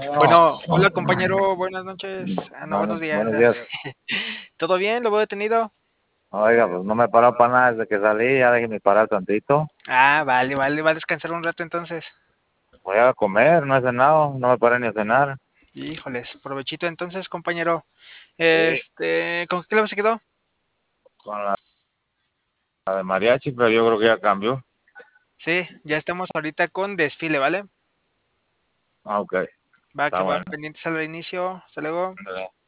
Bueno, hola compañero, buenas noches. No, buenos días. Buenos días. ¿Todo bien? ¿Lo veo detenido? Oiga, pues no me he parado para nada desde que salí, ya déjeme parar tantito. Vale, va a descansar un rato entonces. Voy a comer, no he cenado, no me paré ni a cenar. Híjoles, provechito entonces, compañero. Sí, ¿Con qué clave se quedó? con la de mariachi, pero yo creo que ya cambió. Sí, ya estamos ahorita con desfile, ¿vale? Ah, ok, Va está que va, bueno. pendientes al inicio. Hasta luego.